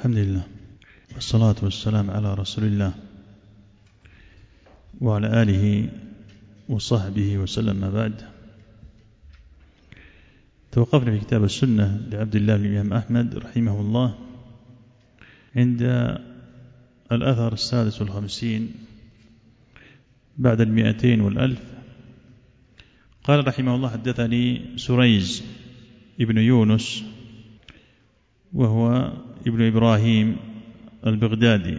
الحمد لله والصلاة والسلام على رسول الله وعلى آله وصحبه وسلم. ما بعد، توقفنا في كتاب السنة لعبد الله بن الإمام أحمد رحمه الله عند الأثر 56 بعد 200 والألف. قال رحمه الله: حدثني سريج ابن يونس وهو ابن إبراهيم البغدادي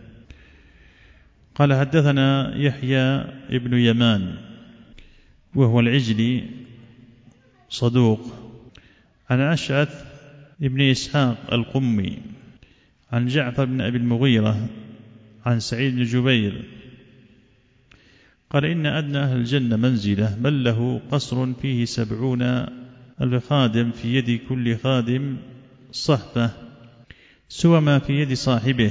قال: حدثنا يحيى ابن يمان وهو العجلي صدوق، عن أشعث ابن إسحاق القمي، عن جعفر بن أبي المغيرة، عن سعيد بن جبير قال: إن أدنى أهل الجنة منزلة من له قصر فيه 70,000 خادم، في يد كل خادم صحفة سوى ما في يد صاحبه،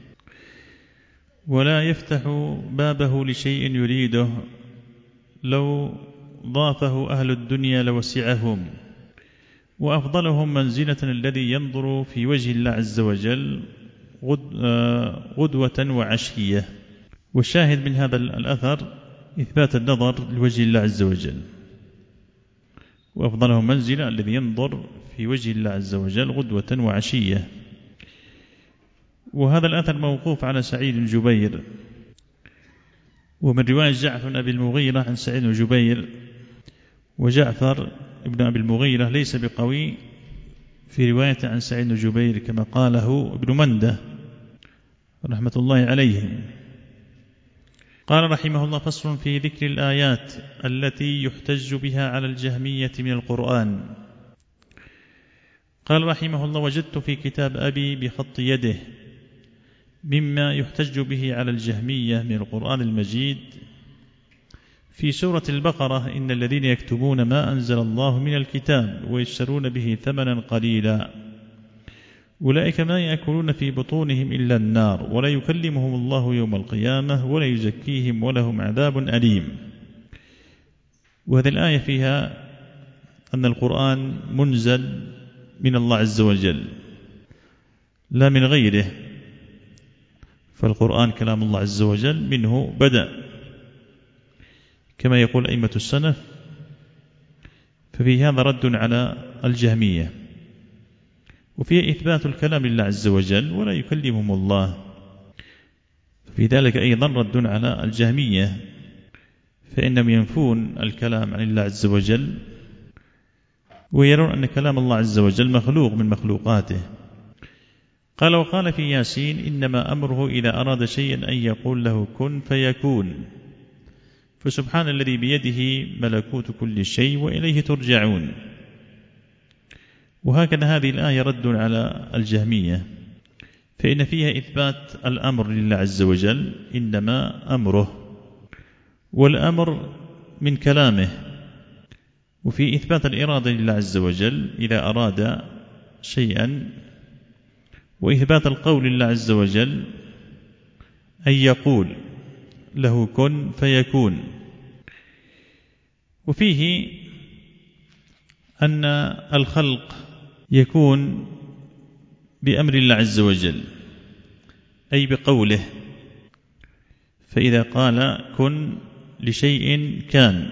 ولا يفتح بابه لشيء يريده، لو ضافه أهل الدنيا لوسعهم. وأفضلهم منزلة الذي ينظر في وجه الله عز وجل غدوة وعشية. والشاهد من هذا الأثر إثبات النظر لوجه الله عز وجل. وأفضلهم منزلة الذي ينظر في وجه الله عز وجل غدوة وعشية. وهذا الأثر موقوف على سعيد بن جبير، ومن رواية جعفر بن أبي المغيرة عن سعيد بن جبير. وجعفر بن أبي المغيرة ليس بقوي في رواية عن سعيد بن جبير كما قاله ابن منده رحمة الله عليه. قال رحمه الله: فصل في ذكر الآيات التي يحتج بها على الجهمية من القرآن. قال رحمه الله: وجدت في كتاب أبي بخط يده مما يحتج به على الجهمية من القرآن المجيد في سورة البقرة: إن الذين يكتبون ما أنزل الله من الكتاب ويشترون به ثمنا قليلا أولئك ما يأكلون في بطونهم إلا النار ولا يكلمهم الله يوم القيامة ولا يزكيهم ولهم عذاب أليم. وهذه الآية فيها أن القرآن منزل من الله عز وجل لا من غيره، فالقرآن كلام الله عز وجل منه بدأ كما يقول أئمة السلف. ففي هذا رد على الجهمية، وفيه إثبات الكلام لله عز وجل ولا يكلمهم الله. في ذلك أيضا رد على الجهمية، فإنهم ينفون الكلام عن الله عز وجل ويرون أن كلام الله عز وجل مخلوق من مخلوقاته. قال: وقال في ياسين: إنما أمره إذا أراد شيئا أن يقول له كن فيكون. فسبحان الذي بيده ملكوت كل شيء وإليه ترجعون. وهكذا هذه الآية رد على الجهمية، فإن فيها إثبات الأمر لله عز وجل، إنما أمره، والأمر من كلامه. وفي إثبات الإرادة لله عز وجل إذا أراد شيئا، وإثبات القول لله عز وجل أن يقول له كن فيكون. وفيه أن الخلق يكون بأمر الله عز وجل أي بقوله، فإذا قال كن لشيء كان،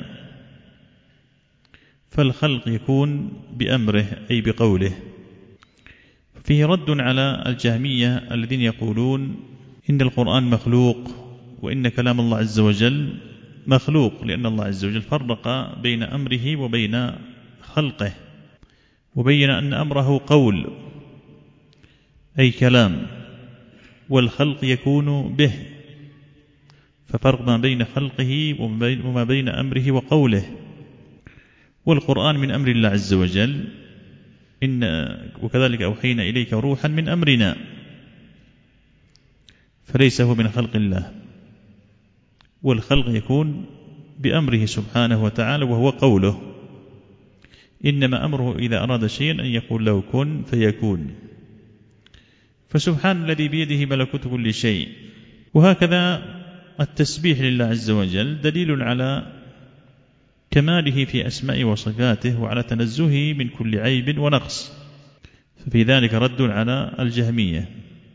فالخلق يكون بأمره أي بقوله. فيه رد على الجهمية الذين يقولون إن القرآن مخلوق وإن كلام الله عز وجل مخلوق، لأن الله عز وجل فرق بين أمره وبين خلقه، وبين أن أمره قول أي كلام، والخلق يكون به، ففرق ما بين خلقه وما بين أمره وقوله. والقرآن من أمر الله عز وجل، وكذلك أوحينا إليك روحا من أمرنا، فليس هو من خلق الله. والخلق يكون بأمره سبحانه وتعالى وهو قوله، إنما أمره إذا أراد شيئا أن يقول له كن فيكون. فسبحان الذي بيده ملكوت كل شيء. وهكذا التسبيح لله عز وجل دليل على كماله في أسماء وصفاته وعلى تنزهه من كل عيب ونقص، ففي ذلك رد على الجهمية.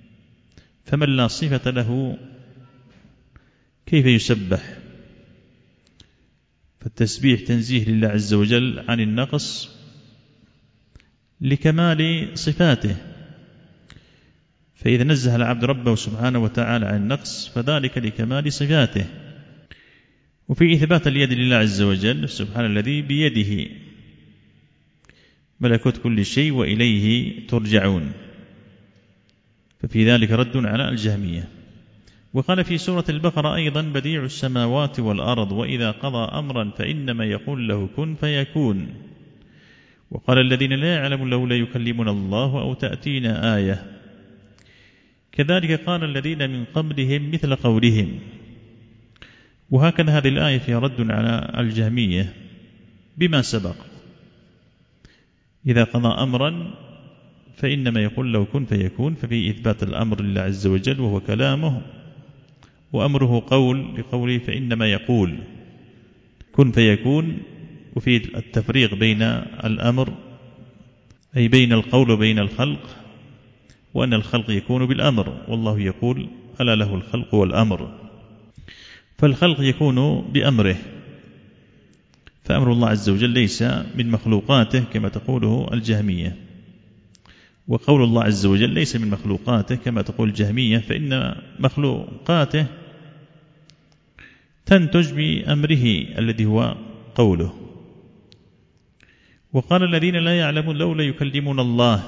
فمن لا صفة له كيف يسبح؟ فالتسبيح تنزيه لله عز وجل عن النقص لكمال صفاته، فإذا نزه العبد ربه سبحانه وتعالى عن النقص فذلك لكمال صفاته. وفي إثبات اليد لله عز وجل سبحانه الذي بيده ملكوت كل شيء وإليه ترجعون، ففي ذلك رد على الجهمية. وقال في سورة البقرة أيضا: بديع السماوات والأرض وإذا قضى أمرا فإنما يقول له كن فيكون. وقال الذين لا يعلمون لولا يكلمنا الله أو تأتينا آية. كذلك قال الذين من قبلهم مثل قولهم. وهكذا هذه الآية فيها رد على الجهمية بما سبق: إذا قضى أمرا فإنما يقول له كن فيكون، ففي إثبات الأمر لله عز وجل وهو كلامه، وأمره قول لقوله فإنما يقول كن فيكون. وفي التفريق بين الأمر أي بين القول وبين الخلق، وأن الخلق يكون بالأمر، والله يقول ألا له الخلق والأمر، فالخلق يكون بأمره، فأمر الله عز وجل ليس من مخلوقاته كما تقوله الجهمية، وقول الله عز وجل ليس من مخلوقاته كما تقول الجهمية، فإن مخلوقاته تنتج بأمره الذي هو قوله. وقال الذين لا يعلمون لولا يكلمنا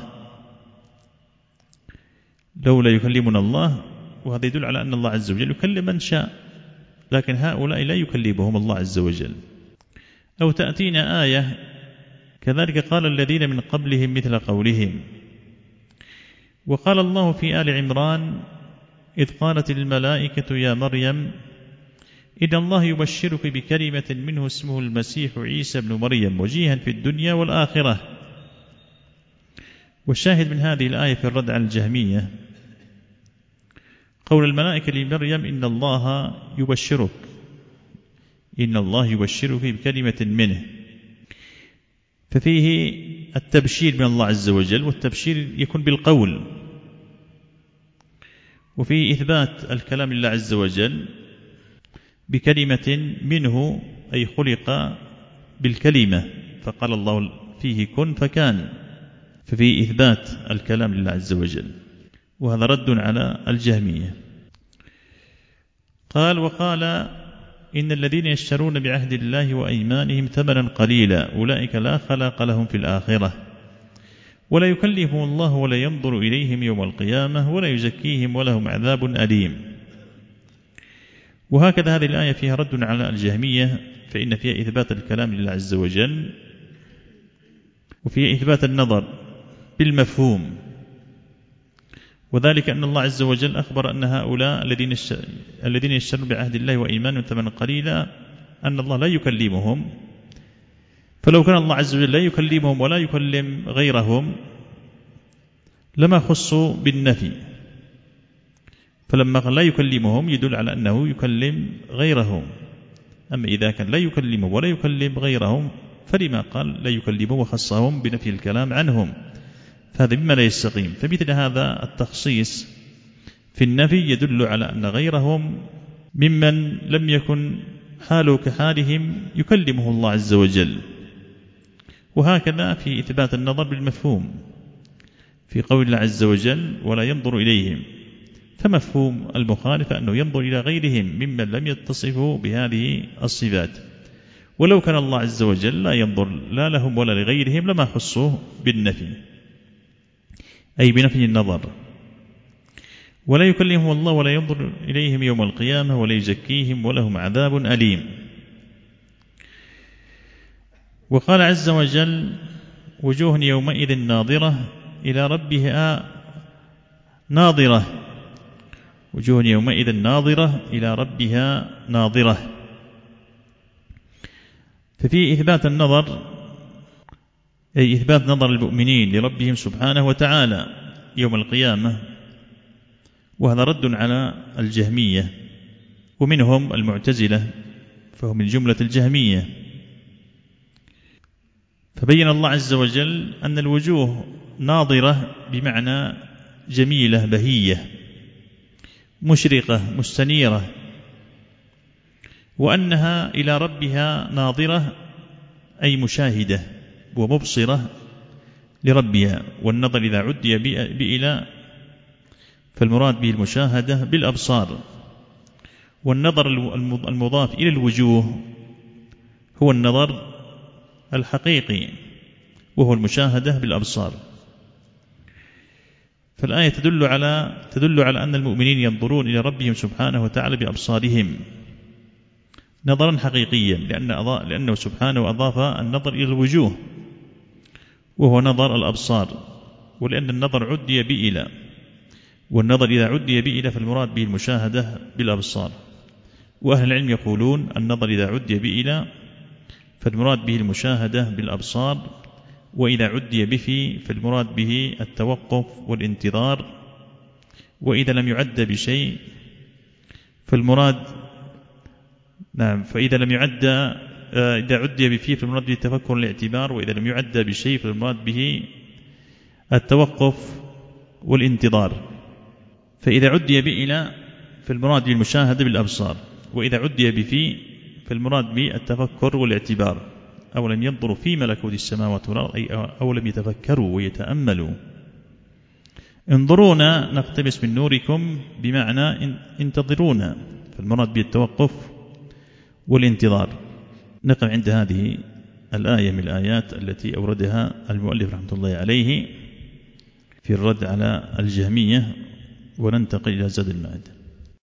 الله، وهذا يدل على أن الله عز وجل يكلم من شاء، لكن هؤلاء لا يكلمهم الله عز وجل. أو تأتينا آية. كذلك قال الذين من قبلهم مثل قولهم. وقال الله في آل عمران: إذ قالت الملائكة يا مريم إن الله يبشرك بكلمة منه اسمه المسيح عيسى بن مريم وجيها في الدنيا والآخرة. والشاهد من هذه الآية في الرد على الجهمية قول الملائكة لمريم: إن الله يبشرك بكلمة منه، ففيه التبشير من الله عز وجل، والتبشير يكون بالقول. وفي إثبات الكلام لله عز وجل بكلمة منه أي خلق بالكلمة، فقال الله فيه كن فكان، ففي إثبات الكلام لله عز وجل، وهذا رد على الجهمية. وقال إن الذين يشترون بعهد الله وأيمانهم ثمنا قليلا أولئك لا خلاق لهم في الآخرة ولا يكلمهم الله ولا ينظر إليهم يوم القيامة ولا يزكيهم ولهم عذاب أليم. وهكذا هذه الآية فيها رد على الجهمية، فإن فيها إثبات الكلام لله عز وجل، وفيها إثبات النظر بالمفهوم، وذلك أن الله عز وجل أخبر أن هؤلاء الذين يشترون بعهد الله وإيمانهم ثمنا قليلا أن الله لا يكلمهم، فلو كان الله عز وجل لا يكلمهم ولا يكلم غيرهم لما خصوا بالنفي، فلما قال لا يكلمهم يدل على أنه يكلم غيرهم. أما إذا كان لا يكلمهم ولا يكلم غيرهم فلما قال لا يكلمهم وخصهم بنفي الكلام عنهم؟ فهذا مما لا يستقيم. فمثل هذا التخصيص في النفي يدل على أن غيرهم ممن لم يكن حاله كحالهم يكلمه الله عز وجل. وهكذا في إثبات النظر بالمفهوم في قول الله عز وجل ولا ينظر إليهم، فمفهوم المخالف أنه ينظر إلى غيرهم ممن لم يتصفوا بهذه الصفات، ولو كان الله عز وجل لا ينظر لا لهم ولا لغيرهم لما خصوه بالنفي، أي بنفي النظر. ولا يكلمهم الله ولا ينظر إليهم يوم القيامة ولا يزكيهم ولهم عذاب أليم. وقال عز وجل وجوه يومئذ ناظرة إلى ربها ناظرة، وجوه يومئذ ناظرة إلى ربها ناظرة. ففي إثبات النظر أي إثبات نظر المؤمنين لربهم سبحانه وتعالى يوم القيامة، وهذا رد على الجهمية، ومنهم المعتزلة فهم من جملة الجهمية. فبين الله عز وجل أن الوجوه ناظرة بمعنى جميلة بهية، مشرقة مستنيرة، وأنها إلى ربها ناظرة أي مشاهدة ومبصرة لربها. والنظر إذا عدي بإلى فالمراد به المشاهدة بالأبصار. والنظر المضاف إلى الوجوه هو النظر الحقيقي وهو المشاهدة بالأبصار. فالآية تدل على أن المؤمنين ينظرون إلى ربهم سبحانه وتعالى بأبصارهم نظرا حقيقيا، لأنه سبحانه أضاف النظر إلى الوجوه وهو نظر الأبصار، ولأن النظر عدي بإلى، والنظر إذا عدي بإلى فالمراد به المشاهدة بالأبصار. وأهل العلم يقولون النظر إذا عدي بإلى فالمراد به المشاهدة بالأبصار، وإذا عدي به فالمراد به التوقف والانتظار، وإذا لم يعد بشيء فالمراد فإذا لم يعد إذا عدي به فالمراد به التفكر والاعتبار، وإذا لم يعد بشيء فالمراد به التوقف والانتظار. فإذا عدي بإلى فالمراد بالمشاهدة بالأبصار، وإذا عدي بفي فالمراد بالتفكر والاعتبار. أو لم ينظروا في ملكوت السماوات والأرض أو لم يتفكروا ويتأملوا. انظرونا نقتبس من نوركم بمعنى انتظرونا، فالمراد بالتوقف والانتظار. نقف عند هذه الآية من الآيات التي أوردها المؤلف رحمة الله عليه في الرد على الجهمية، وننتقل إلى زاد المعاد.